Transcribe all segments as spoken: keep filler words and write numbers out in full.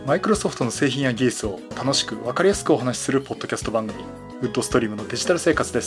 マイクロソフトの製品や技術を楽しく分かりやすくお話しするポッドキャスト番組、ウッドストリームのデジタル生活です。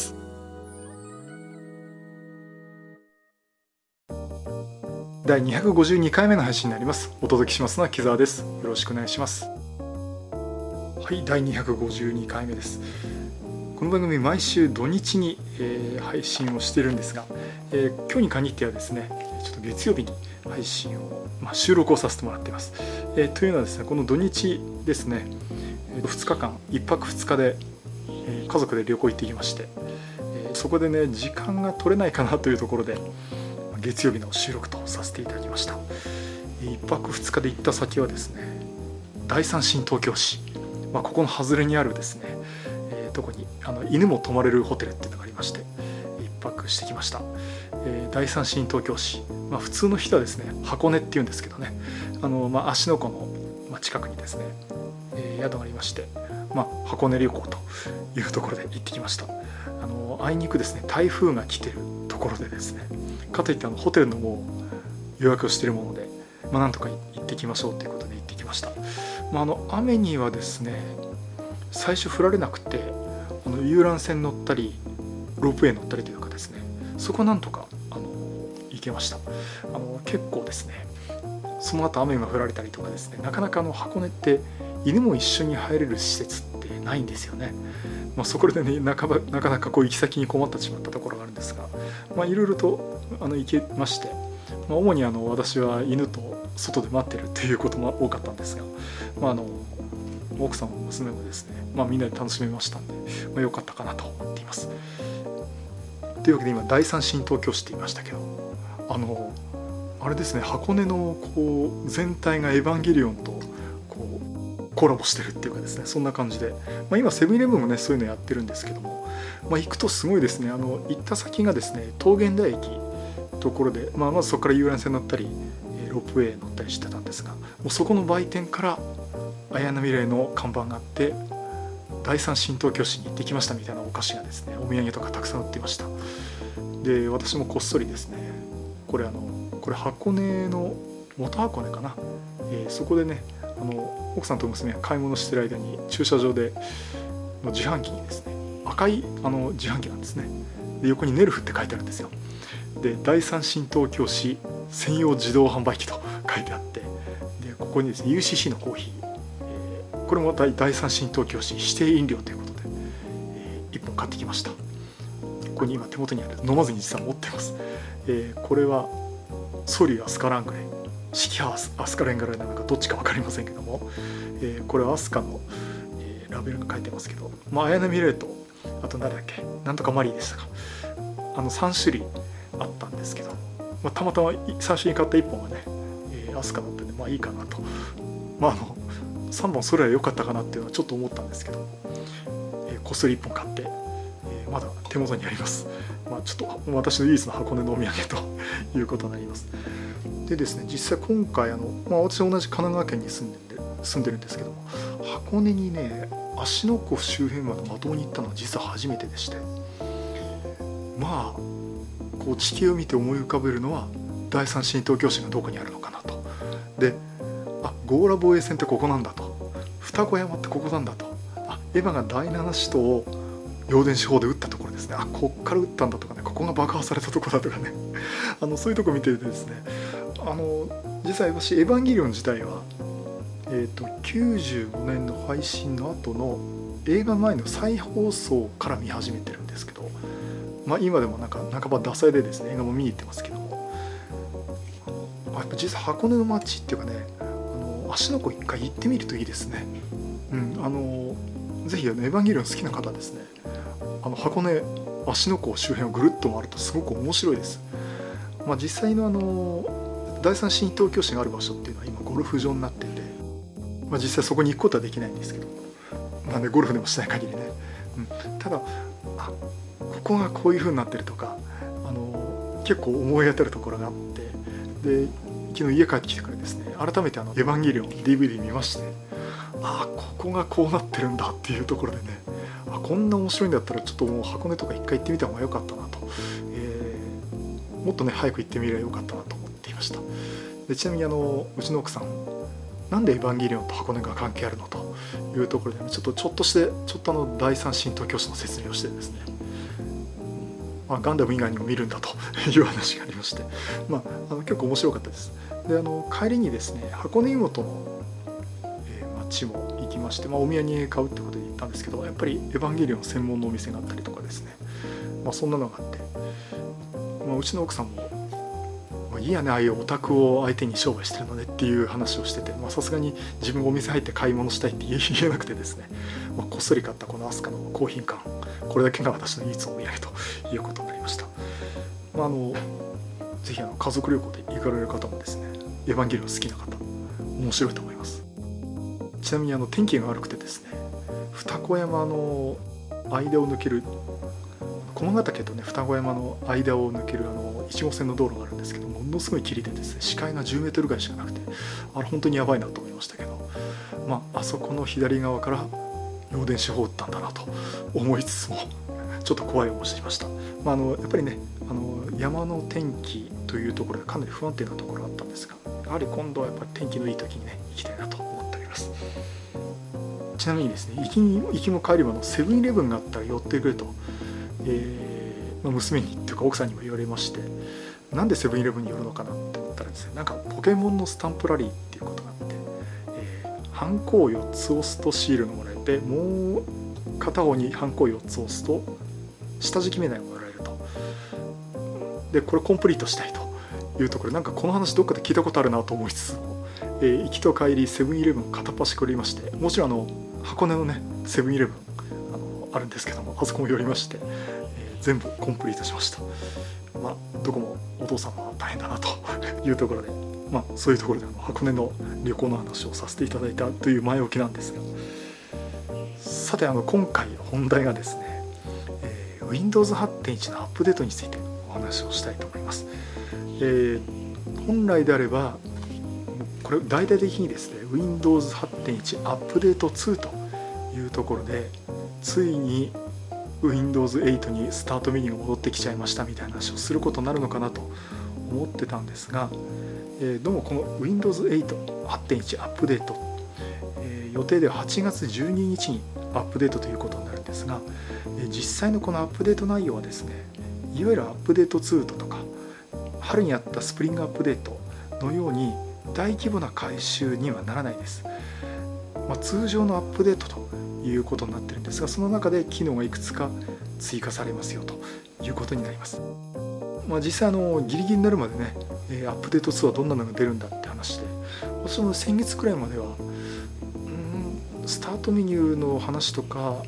だいにひゃくごじゅうにかいめの配信になります。お届けしますのは木澤です。よろしくお願いします。はい、だいにひゃくごじゅうにかいめです。この番組毎週土日に、えー、配信をしているんですが、えー、今日に限ってはですね、ちょっと月曜日に配信を、まあ、収録をさせてもらっています。えー、というのはですね、この土日ですね、ふつかかんいっぱくふつかで、えー、家族で旅行行ってきまして、えー、そこでね時間が取れないかなというところで月曜日の収録とさせていただきました。いっぱくふつかで行った先はですね、第三新東京市、まあ、ここの外れにあるですね、えー、とこにあの犬も泊まれるホテルっていうのがありまして、いっぱくしてきました。えー、第三新東京市、まあ、普通の人はですね箱根っていうんですけどね、あの、まあ、芦ノ湖の近くにですね、えー、宿がありまして、まあ、箱根旅行というところで行ってきました。あのあいにくですね台風が来てるところでですね、かといってあのホテルのもう予約をしているもので、まあ、なんとか行ってきましょうということで行ってきました。まあ、あの雨にはですね最初降られなくて、あの遊覧船乗ったりロープウェイ乗ったりというかですね、そこはなんとかあの行けました。あの結構ですねその後雨が降られたりとかですね、なかなかあの箱根って犬も一緒に入れる施設ってないんですよね。まあ、そこでねなかなかなかなかこう行き先に困ってしまったところがあるんですが、まあ、いろいろとあの行けまして、まあ、主にあの私は犬と外で待ってるっていうことも多かったんですが、まあ、あの奥さんも娘もですね、まあ、みんなで楽しめましたんで、まあ、良かったかなと思っています。というわけで今第三新東京市って言いましたけど、あのあれですね、箱根のこう全体がエヴァンゲリオンとこうコラボしてるっていうかですね、そんな感じで、まあ、今セブンイレブンもねそういうのやってるんですけども、まあ、行くとすごいですね、あの行った先がですね桃源台駅ところで、まあ、まずそこから遊覧船乗ったりロープウェイ乗ったりしてたんですが、もうそこの売店から綾波レイの看板があって、第三新東京市に行ってきましたみたいなお菓子がですね、お土産とかたくさん売っていました。で私もこっそりですね、これあのこれ箱根の元箱根かな、えー、そこでねあの奥さんと娘が買い物してる間に駐車場での自販機にですね、赤いあの自販機なんですね。で横にネルフって書いてあるんですよ。で第三新東京市専用自動販売機と書いてあって、でここにですね ユーシーシー のコーヒー、えー、これも 第, 第三新東京市指定飲料ということで、えー、いっぽん買ってきました。ここに今手元にある、飲まずに実は持ってます。えー、これはソリューアスカラングレー、シキハアスカラングレーなのかどっちか分かりませんけども、えー、これはアスカの、えー、ラベルが書いてますけど、まあ、綾波レイとあと何だっけ、なんとかマリーでしたか、あのさんしゅるいあったんですけど、まあ、たまたま最初に買ったいっぽんがね、えー、アスカだったんでまあいいかなと、まああのさんぼんそれは良かったかなっていうのはちょっと思ったんですけど、えー、こっそりいっぽん買って、えー、まだ手元にあります。まあ、ちょっと私の唯一の箱根のお土産ということになります。でですね、実際今回あの、まあ、私は同じ神奈川県に住んで住んでるんですけども、箱根にね芦ノ湖周辺までまともに行ったのは実は初めてでして、まあこう地形を見て思い浮かべるのは第三新東京市がどこにあるのかなと。で、あ、強羅防衛線ってここなんだと、二子山ってここなんだと、あ、エヴァが第七使徒を陽電子砲で撃ったところですね、あ、こっから撃ったんだとかね、ここが爆破されたところだとかねあのそういうとこ見ててですね、あの実際私エヴァンゲリオン自体は、えー、ときゅうじゅうごねんの配信の後の映画前の再放送から見始めてるんですけど、まあ、今でもなんか半ばダサいでですね映画も見に行ってますけども、やっぱ実は箱根の街っていうかね、あの芦ノ湖一回行ってみるといいですね。うん、あのぜひあのエヴァンゲリオン好きな方ですね、あの箱根芦ノ湖周辺をぐるっと回るとすごく面白いです。まあ、実際のあの第三新東京市がある場所っていうのは今ゴルフ場になってて、まあ、実際そこに行くことはできないんですけど、なんでゴルフでもしない限りね、うん、ただあここがこういう風になってるとか、あの結構思い当たるところがあって、で昨日家帰ってきてからですね改めてあのエヴァンゲリオン ディーブイディー 見まして、あここがこうなってるんだっていうところでね、あこんな面白いんだったらちょっともう箱根とか一回行ってみた方が良かったなと、えー、もっとね早く行ってみればよかったなと思っていました。でちなみにあのうちの奥さんなんでエヴァンゲリオンと箱根が関係あるのというところで、ね、ちょっとちょっとしてちょっとあの第三神道教師の説明をしてですね、まあ、ガンダム以外にも見るんだという話がありまして、まあ、あの結構面白かったです。であの帰りにですね箱根湯本の、えー、町も行きまして、まあ、お土産買うってことで行ったんですけど、やっぱりエヴァンゲリオン専門のお店があったりとかですね、まあ、そんなのがあって、まあ、うちの奥さんもいいやね、ああいうオタクを相手に商売してるのねっていう話をしてて、さすがに自分がお店入って買い物したいって言えなくてですね、まあ、こっそり買ったこのアスカの高品感、これだけが私の唯一のお土産ということになりました。まあ、あのぜひあの家族旅行で行かれる方もですね、エヴァンゲリオン好きな方面白いと思います。ちなみにあの天気が悪くてですね、二子山の間を抜ける駒ヶ岳とね二子山の間を抜けるあのいち号線の道路があるんですけど、ものすごい霧でですね、視界がじゅうメートルぐらいしかなくて、あれ本当にやばいなと思いましたけど、まああそこの左側から陽電子砲を撃ったんだなと思いつつもちょっと怖い思いしていました。まあ、あのやっぱりねあの山の天気というところでかなり不安定なところがあったんですが、やはり今度はやっぱり天気のいい時にね行きたいなと思っております。ちなみにですね、行きに行きも帰りものセブンイレブンがあったら寄ってくれと、えーまあ、娘にっていうか奥さんにも言われまして、なんでセブンイレブンに寄るのかなって思ったらですね、なんかポケモンのスタンプラリーっていうことがあって、えー、ハンコをよっつ押すとシールがもらえて、もう片方にハンコをよっつ押すと下敷きメダルがもらえると。でこれコンプリートしたいというところで、なんかこの話どっかで聞いたことあるなと思いつつも、えー、行きと帰りセブンイレブン片っ端くりまして、もちろんあの箱根のねセブンイレブンあのあるんですけども、あそこも寄りまして、えー、全部コンプリートしました。まあどこもお父さんは大変だなというところで、まあそういうところであの箱根の旅行の話をさせていただいたという前置きなんですが、さてあの今回本題がですね、えー、ウィンドウズはちてんいち のアップデートについてお話をしたいと思います。えー、本来であればこれ大々的にですね ウィンドウズはちてんいち アップデートツーというところで、ついに ウィンドウズエイト にスタートメニューが戻ってきちゃいましたみたいな話をすることになるのかなと思ってたんですが、えー、どうもこの ウィンドウズエイトはちてんいち アップデート、えー、予定でははちがつじゅうににちにアップデートということになるんですが、えー、実際のこのアップデート内容はですね、いわゆるアップデートツーとか春にあったスプリングアップデートのように大規模な改修にはならないです。まあ、通常のアップデートということになってるんですが、その中で機能がいくつか追加されますよということになります。まあ、実際あのギリギリになるまでね、アップデートツーはどんなのが出るんだって話で、私も先月くらいまではうんスタートメニューの話とか、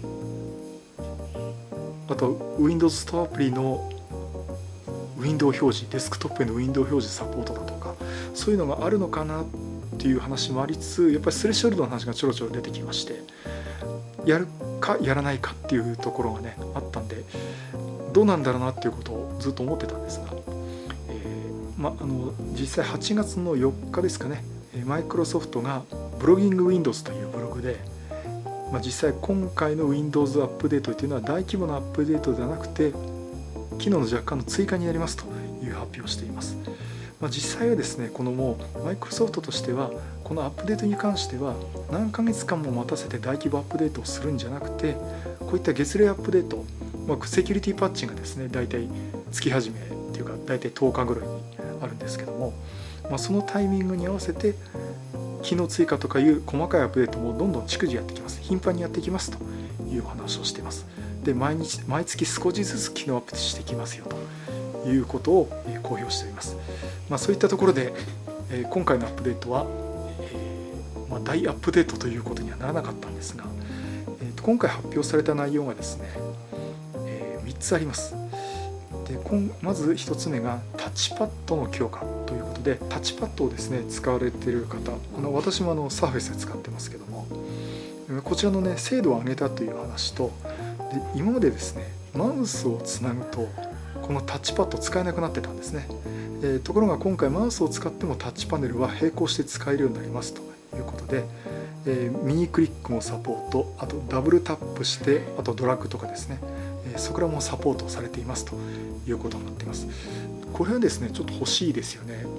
あと Windows ストアアプリのウィンドウ表示、デスクトップへのウィンドウ表示サポートだとか、そういうのがあるのかなっていう話もありつつ、やっぱりスレッショルドの話がちょろちょろ出てきまして、やるかやらないかっていうところがねあったんで、どうなんだろうなっていうことをずっと思ってたんですが、えーま、あの実際はちがつのよっかですかね、マイクロソフトがブロギング Windows というブログで、まあ、実際今回の Windows アップデートというのは大規模なアップデートではなくて機能の若干の追加になりますという発表をしています。まあ、実際はですね、このもうマイクロソフトとしてはこのアップデートに関しては何ヶ月間も待たせて大規模アップデートをするんじゃなくて、こういった月例アップデート、まあ、セキュリティパッチがですね大体月始めっていうか大体とおかぐらいにあるんですけども、まあ、そのタイミングに合わせて機能追加とかいう細かいアップデートもどんどん逐次やってきます。頻繁にやってきますというお話をしています。で毎日毎月少しずつ機能アップしてきますよということを公表しております。まあ、そういったところで、えー、今回のアップデートは、えーまあ、大アップデートということにはならなかったんですが、えー、と今回発表された内容がですね、えー、みっつあります。でまずひとつめがタッチパッドの強化ということで、タッチパッドをですね使われている方、あの私もあのサーフェスで使ってますけども、こちらのね精度を上げたという話と、で今までですねマウスをつなぐとこのタッチパッド使えなくなってたんですね。えー、ところが今回マウスを使ってもタッチパネルは並行して使えるようになりますということで、えー、ミニクリックもサポート、あとダブルタップして、あとドラッグとかですね、えー、そこらもサポートされていますということになっています。これはですねちょっと欲しいですよね。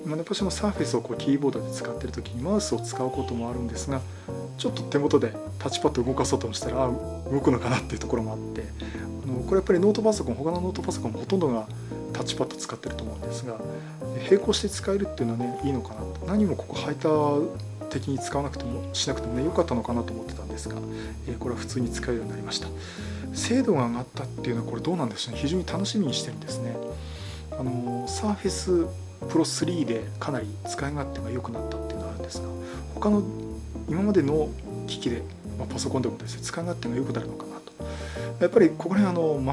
まあ、私も Surface をこうキーボードで使っている時にマウスを使うこともあるんですが、ちょっと手元でタッチパッドを動かそうとしたらあ動くのかなっていうところもあって、あのこれやっぱりノートパソコン他のノートパソコンもほとんどがタッチパッド使ってると思うんですが、並行して使えるっていうのはねいいのかなと。何もここハイター的に使わなくてもしなくてもね良かったのかなと思ってたんですが、えー、これは普通に使えるようになりました。精度が上がったっていうのはこれどうなんでしょうね。非常に楽しみにしてるんですね。あの Surface Pro スリーでかなり使い勝手が良くなったっていうのがあるんですが、他の今までの機器で、まあ、パソコンでもですね使い勝手が良くなるのかなと。やっぱりここら辺あの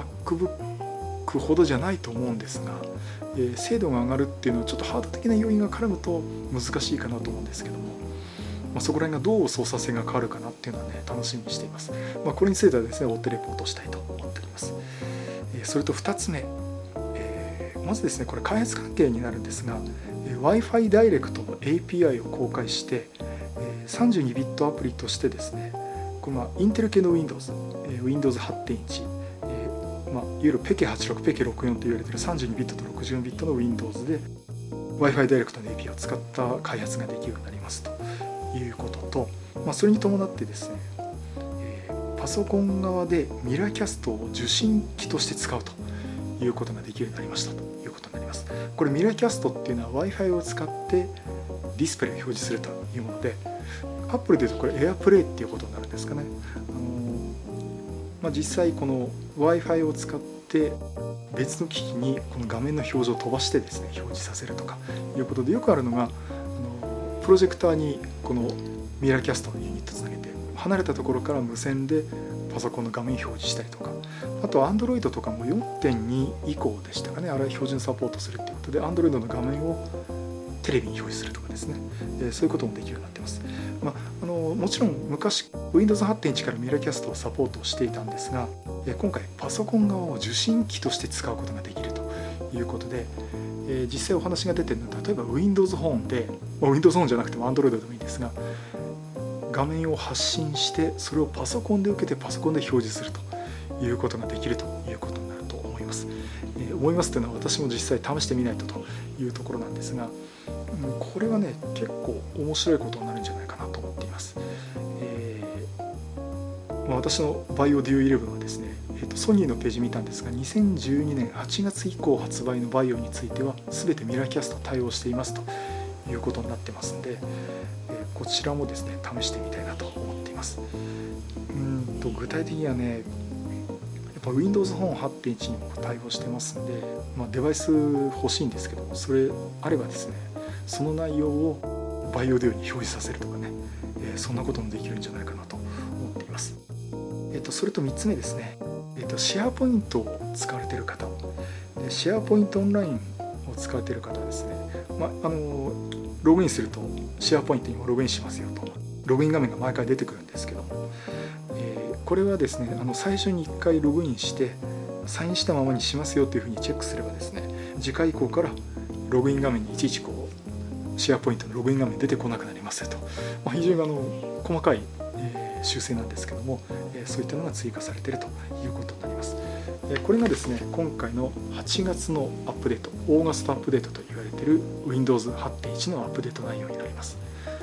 MacBook ほどじゃないと思うんですが、えー、精度が上がるっていうのはちょっとハード的な要因が絡むと難しいかなと思うんですけども、まあ、そこら辺がどう操作性が変わるかなっていうのはね楽しみにしています。まあ、これについてはですね追ってレポートしたいと思っております。えー、それとふたつめ、えー、まずですねこれ開発関係になるんですが、えー、Wi-Fi ダイレクトの エーピーアイ を公開して、えー、さんじゅうにビットアプリとしてですね、これまあインテル系の Windows、えー、Windows はちてんいち、えーまあ、いわゆる ペケはちじゅうろく、ペケろくじゅうよん と言われているさんじゅうにビットとろくじゅうよんビットの Windows で Wi-Fi ダイレクトの エーピーアイ を使った開発ができるようになりますということと、まあ、それに伴ってですね、えー、パソコン側でミラーキャストを受信機として使うということができるようになりましたということになります。これミラーキャストっていうのは Wi-Fi を使ってディスプレイを表示するというもので、Apple でいうとこれ AirPlay っていうことになるんですかね。あのーまあ、実際この Wi-Fi を使って別の機器にこの画面の表示を飛ばしてですね表示させるとかいうことで、よくあるのがあのプロジェクターにこのミラーキャストのユニットつなげて離れたところから無線でパソコンの画面表示したりとか、あと Android とかも よんてんに 以降でしたかね、あれは標準サポートするっていうことで Android の画面をテレビに表示するとかですね、えそういうこともできるようになってます。まあ、あのもちろん昔 Windows はちてんいち からミラーキャストをサポートしていたんですが、今回パソコン側を受信機として使うことができるということで、えー、実際お話が出ているのは例えば Windows フォンで、まあ、Windows フォンじゃなくても Android でもいいですが、画面を発信してそれをパソコンで受けてパソコンで表示するということができるということになると思います。えー、思いますというのは私も実際試してみないとというところなんですが、うん、これはね結構面白いことになるんじゃないかなと思っています。えーまあ、私の BioDuo イレブンはですね、えー、とソニーのページ見たんですがにせんじゅうにねんはちがつ以降発売の Bio については全てミラーキャスト対応していますということになってますので、えー、こちらもですね試してみたいなと思っています。うんと具体的にはねやっぱ Windows フォン はちてんいち にも対応してますんで、まあ、デバイス欲しいんですけども、それあればですねその内容を BioDuo に表示させるとかね、えー、そんなこともできるんじゃないかなと思っています。えー、とそれとみっつめですね、えー、とシェアポイントを使われている方、シェアポイントオンラインを使われている方はですね、まあ、あのログインするとシェアポイントにもログインしますよとログイン画面が毎回出てくるんですけども、えー、これはですねあの最初にいっかいログインしてサインしたままにしますよというふうにチェックすればですね、次回以降からログイン画面にいちいちこうシェアポイントのログイン画面出てこなくなりますよと、まあ、非常にあの細かい、えー、修正なんですけども、えー、そういったのが追加されているということになります。えー、これがですね今回のはちがつのアップデート、オーガストアップデートと言われている Windows はちてんいち のアップデート内容になります。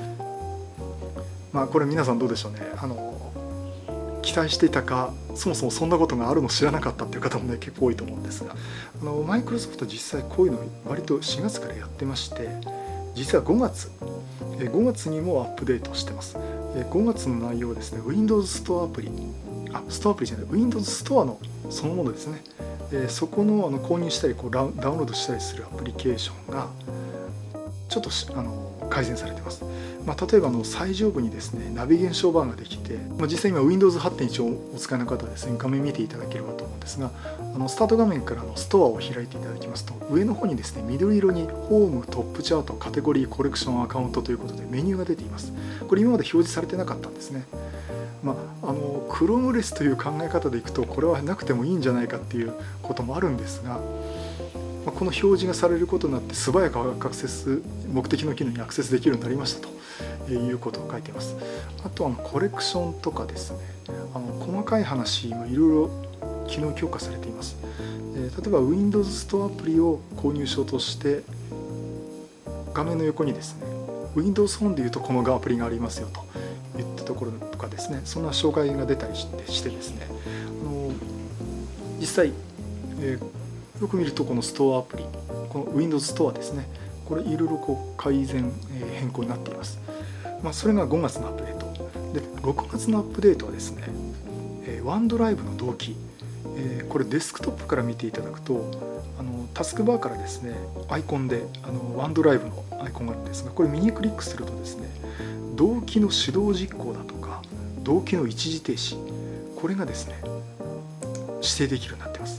まあこれ皆さんどうでしょうね、あの期待していたか、そもそもそんなことがあるの知らなかったっていう方もね結構多いと思うんですが、あのマイクロソフト実際こういうの割としがつからやってまして、実はごがつごがつにもアップデートしてます。ごがつの内容はですね Windows ストアアプリあストアアプリじゃない Windows ストアのそのものですね、そこのあの購入したりこうダウンロードしたりするアプリケーションがちょっとあの改善されてます。まあ、例えばの最上部にですねナビゲーションバーができて、まあ、実際今 Windows はちてんいち をお使いの方はですね画面見ていただければと思うんですが、あのスタート画面からのストアを開いていただきますと上の方にですね緑色にホーム、トップチャート、カテゴリー、コレクション、アカウントということでメニューが出ています。これ今まで表示されてなかったんですね。まあ、あの Chrome レスという考え方でいくとこれはなくてもいいんじゃないかっていうこともあるんですが、この表示がされることになって素早くアクセス目的の機能にアクセスできるようになりましたということを書いています。あとはコレクションとかですね、あの細かい話もいろいろ機能強化されています。例えば Windows ストアアプリを購入しようとして画面の横にですね Windows フォンでいうとこのアプリがありますよといったところとかですね、そんな紹介が出たりしてしてですね、あの実際、えー、よく見るとこのストアアプリ、この Windows ストアですね、これいろいろこう改善、えー、変更になっています。まあ、それがごがつのアップデートで、ろくがつのアップデートはですね、えー、ワンドライブの同期、えー、これデスクトップから見ていただくと、あのタスクバーからですねアイコンであのワンドライブのアイコンがあるんですが、これ右クリックするとですね、同期の手動実行だとか同期の一時停止、これがですね指定できるようになっています。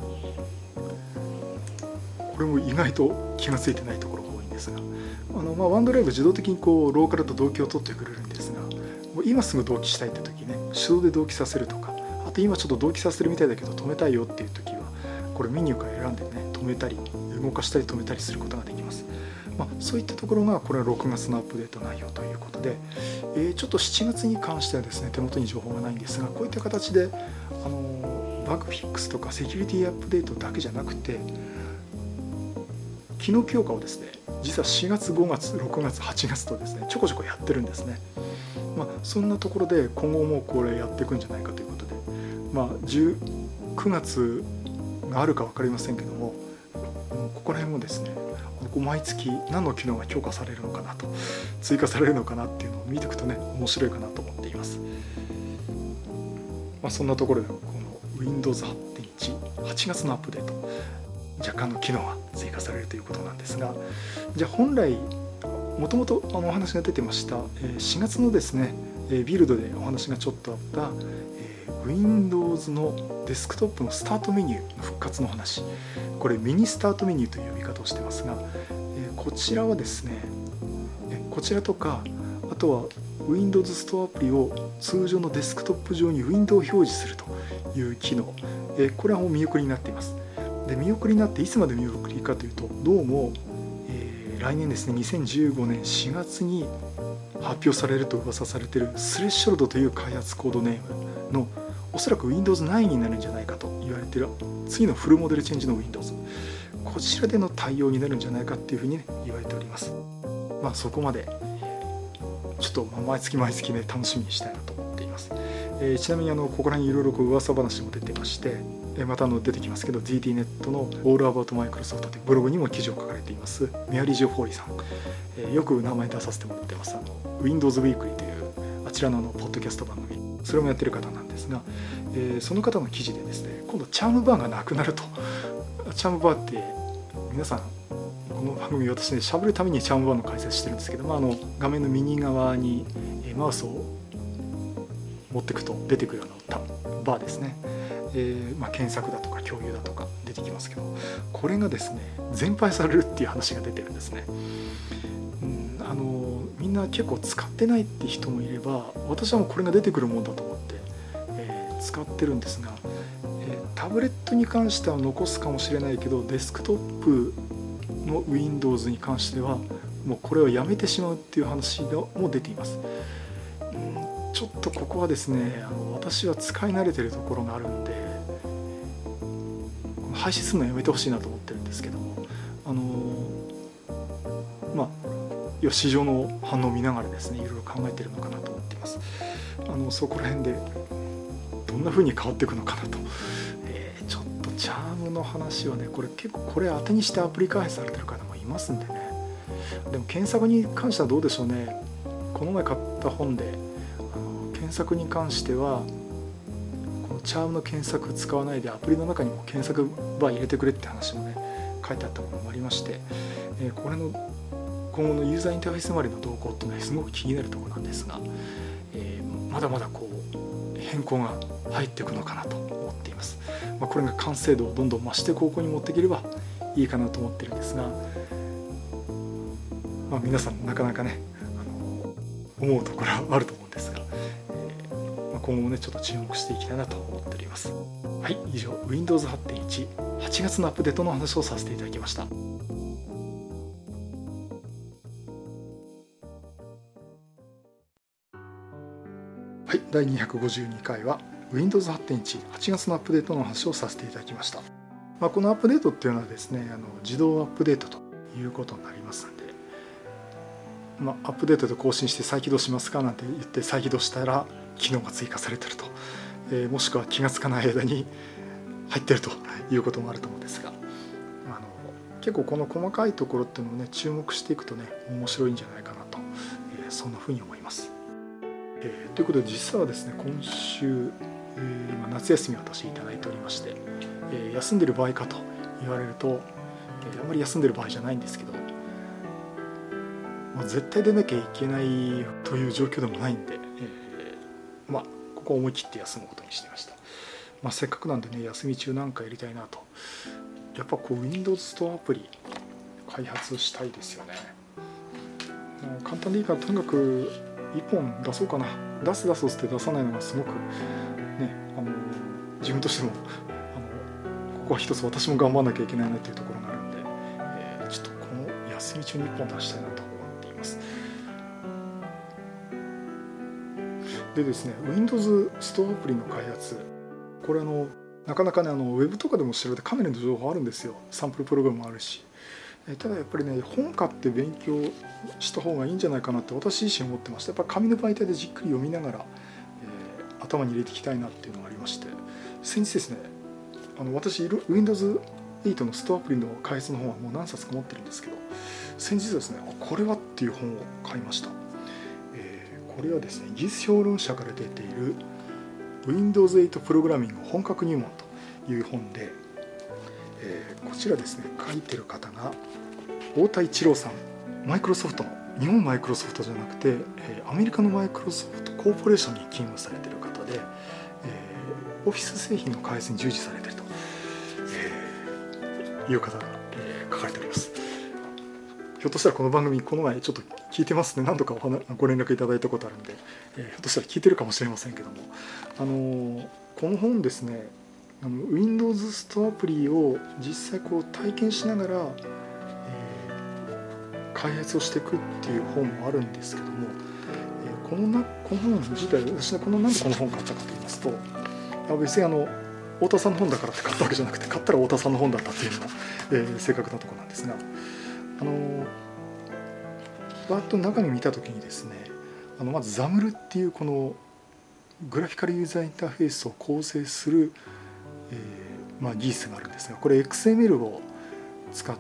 これも意外と気がついてないところが多いんですが、あの、まあ、ワンドライブ自動的にこうローカルと同期を取ってくれるんですが、もう今すぐ同期したいって時ね、手動で同期させるとか、あと今ちょっと同期させるみたいだけど止めたいよっていう時はこれメニューから選んでね、止めたり動かしたり止めたりすることができます。まあ、そういったところがこれはろくがつのアップデート内容ということで、えー、ちょっとしちがつに関してはですね手元に情報がないんですが、こういった形であのバグフィックスとかセキュリティアップデートだけじゃなくて、機能強化をですね実はしがつごがつろくがつはちがつとですねちょこちょこやってるんですね。まあ、そんなところで今後もこれやっていくんじゃないかということで、まあ、くがつがあるか分かりませんけども、ここら辺もですね毎月何の機能が強化されるのかなと、追加されるのかなっていうのを見ていくとね面白いかなと思っています。まあ、そんなところでこの Windows はちてんいち はちがつのアップデート、若干の機能が追加されるということなんですが、じゃあ本来もともとお話が出てましたしがつのですねビルドでお話がちょっとあった Windows のデスクトップのスタートメニューの復活の話、これミニスタートメニューという呼び方をしてますが、こちらはですねこちらとか、あとは Windows ストアアプリを通常のデスクトップ上にウィンドウを表示するという機能、これはもう見送りになっています。で見送りになっていつまで見送りかというと、どうも、えー、来年ですねにせんじゅうごねんしがつに発表されると噂されているスレッショルドという開発コードネームのおそらく ウィンドウズナイン になるんじゃないかと言われている次のフルモデルチェンジの Windows、 こちらでの対応になるんじゃないかっていうふうに、ね、言われております。まあそこまでちょっと毎月毎月ね楽しみにしたいなと思っています。えー、ちなみにあのここら辺いろいろ噂話も出てまして、またあの出てきますけど ディーティー ネットの All About Microsoft というブログにも記事を書かれていますメアリー・ジョ・フォーリーさん、えー、よく名前出させてもらってますあの Windows Weekly というあちらのあのポッドキャスト番組、それもやってる方なんですが、えー、その方の記事でですね、今度チャームバーがなくなると。チャームバーって皆さんこの番組私ねしゃべるためにチャームバーの解説してるんですけど、まあ、あの画面の右側にマウスを持っていくと出てくるようなバーですね、えーまあ、検索だとか共有だとか出てきますけど、これがですね全廃されるっていう話が出てるんですね。うん、あのみんな結構使ってないって人もいれば、私はもうこれが出てくるもんだと思って、えー、使ってるんですが、えー、タブレットに関しては残すかもしれないけど、デスクトップの Windows に関してはもうこれをやめてしまうっていう話も出ています。うん、ちょっとここはですね、あの私は使い慣れてるところがあるんで廃止するのやめてほしいなと思ってるんですけども、あのまあ要は市場の反応を見ながらですねいろいろ考えてるのかなと思っています。あのそこら辺でどんな風に変わっていくのかなと、えー、ちょっとチャームの話はね、これ結構これ当てにしてアプリ開発されてる方もいますんでね。でも検索に関してはどうでしょうね。この前買った本であの検索に関してはこのチャームの検索使わないでアプリの中にも検索バー入れてくれって話もね書いてあったものもありまして、えー、これの今後のユーザーインターフェース周りの動向っていうのはすごく気になるところなんですが、えー、まだまだこう変更が入っていくのかなと思っています。まあ、これが完成度をどんどん増して高校に持っていければいいかなと思ってるんですが、まあ、皆さんなかなかねあの思うところはあると思うんですが、えーまあ、今後もねちょっと注目していきたいなと思っております。はい、以上 ウィンドウズはちてんいち はちがつのアップデートの話をさせていただきました。はい、だいにひゃくごじゅうにかいは ウィンドウズはちてんいち はちがつのアップデートの話をさせていただきました。まあ、このアップデートっていうのはですね、あの自動アップデートということになりますので、 まあ、アップデートで更新して再起動しますかなんて言って再起動したら機能が追加されてると、えー、もしくは気がつかない間に入ってるということもあると思うんですが、あの結構この細かいところっていうのをね注目していくとね面白いんじゃないかなと、えー、そんなふうに思います。えー、ということで実はですね今週、えー、今夏休みを私いただいておりまして、えー、休んでる場合かと言われると、えー、あんまり休んでる場合じゃないんですけど、まあ、絶対出なきゃいけないという状況でもないんで、えー、まあここは思い切って休むことにしてました。まあ、せっかくなんでね休み中なんかやりたいなと。やっぱこう Windows ストアアプリ開発したいですよね。簡単でいいからとにかくいっぽん出そうかな。出す出すって出さないのがすごくね、あの自分としてもあのここは一つ私も頑張らなきゃいけないなというところがあるんで、えー、ちょっとこの休み中にいっぽん出したいなと思っています。でですね Windows ストアアプリの開発、これあのなかなかねあのウェブとかでも調べてかなりの情報あるんですよ。サンプルプログラムもあるし、ただやっぱりね本買って勉強した方がいいんじゃないかなって私自身思ってました。やっぱ紙の媒体でじっくり読みながら、えー、頭に入れていきたいなっていうのがありまして、先日ですねあの私 Windows エイトのストアアプリの開発の本はもう何冊か持ってるんですけど、先日ですねこれはっていう本を買いました。えー、これはですね技術評論者から出ている Windows エイトプログラミング本格入門という本で、えー、こちらですね書いてる方が太田一郎さん、マイクロソフトの日本マイクロソフトじゃなくて、えー、アメリカのマイクロソフトコーポレーションに勤務されている方で、えー、オフィス製品の開発に従事されていると、えー、いう方が、えー、書かれております。ひょっとしたらこの番組この前ちょっと聞いてますね。何度かおご連絡いただいたことあるんで、えー、ひょっとしたら聞いてるかもしれませんけども、あのー、この本ですねあの Windows ストアアプリを実際こう体験しながら、えー、開発をしていくっていう本もあるんですけども、えー、このなこの本自体私はこのなんでこの本買ったかと言いますと、別にあの太田さんの本だからって買ったわけじゃなくて、買ったら太田さんの本だったっていうのが、えー、正確なところなんですが、あのー、バーッと中に見たときにですね、あのまず ザムル っていうこのグラフィカルユーザーインターフェースを構成する、えーまあ、技術があるんですが、これ エックスエムエル を使って、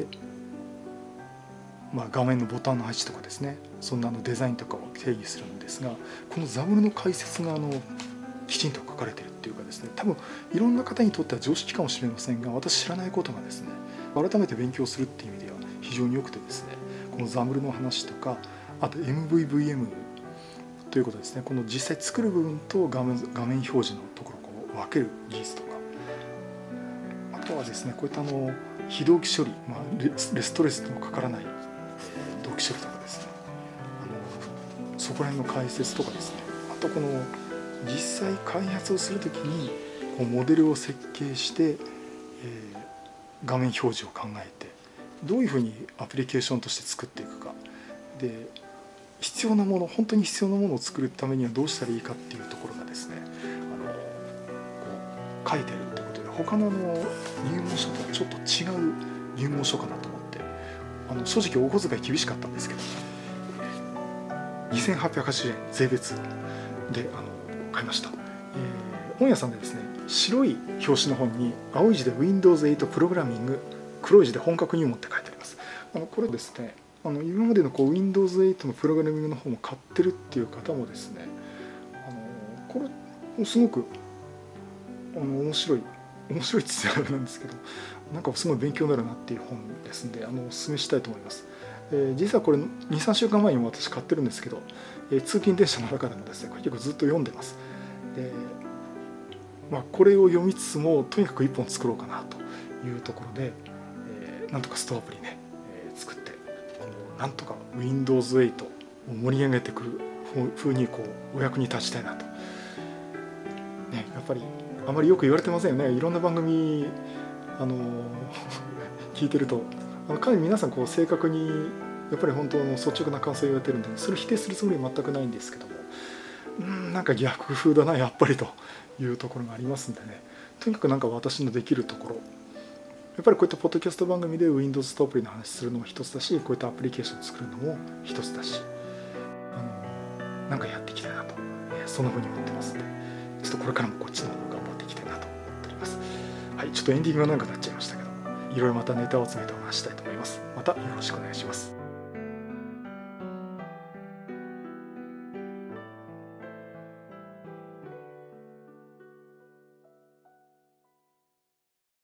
まあ、画面のボタンの配置とかですね、そんなのデザインとかを定義するんですが、この ザムル の解説があのきちんと書かれているっていうかですね、多分いろんな方にとっては常識かもしれませんが、私知らないことがですね改めて勉強するっていう意味では非常に良くてですね、この ザムル の話とか、あと エムブイブイエム ということですね、この実際作る部分と画面、画面表示のところをこう分ける技術とか、あとはですねこういったあの非同期処理、まあ、レストレスのかからない同期処理とかですね、あのそこら辺の解説とかですね、あとこの実際開発をするときにこうモデルを設計して、えー、画面表示を考えてどういうふうにアプリケーションとして作っていくかで、必要なもの、本当に必要なものを作るためにはどうしたらいいかっていうところがですね、あのこう書いてるということで、他のあの入門書とはちょっと違う入門書かなと思って、あの正直お小遣い厳しかったんですけどにせんはっぴゃくはちじゅうえん税別であの買いました。えー、本屋さんでですね白い表紙の本に青い字で ウィンドウズエイト プログラミング、黒い字で本格入門って書いてあります。あのこれですね、あの今までのこう ウィンドウズエイト のプログラミングの方も買ってるっていう方もですね、あのこれすごくあの面白い面白いって言ってあれなんですけど、なんかすごい勉強になるなっていう本ですんで、あのお勧めしたいと思います。えー、実はこれ にさんしゅうかんまえにも私買ってるんですけど、えー、通勤電車の中でもですねこれ結構ずっと読んでます。で、まあ、これを読みつつもとにかくいっぽん作ろうかなというところで、えー、なんとかストアプリね、えー、作ってなんとか ウィンドウズエイト を盛り上げてくる風にこうお役に立ちたいなと、ね、やっぱりあまりよく言われてませんよね。いろんな番組あの聞いてるとかなり皆さんこう正確にやっぱり本当の率直な感想を言われてるんで、それを否定するつもりは全くないんですけども、うんなんか逆風だなやっぱりというところがありますんでね、とにかくなんか私のできるところっぱりこういったポッドキャスト番組で Windows とアプリの話するのも一つだし、こういったアプリケーションを作るのも一つだし、あのなんかやっていきたいなと、えー、そんなふうに思ってますので、ちょっとこれからもこっちの方頑張っていきたいなと思っております。はい、ちょっとエンディングが長くなっちゃいましたけど、いろいろまたネタを詰めてお話したいと思います。またよろしくお願いします。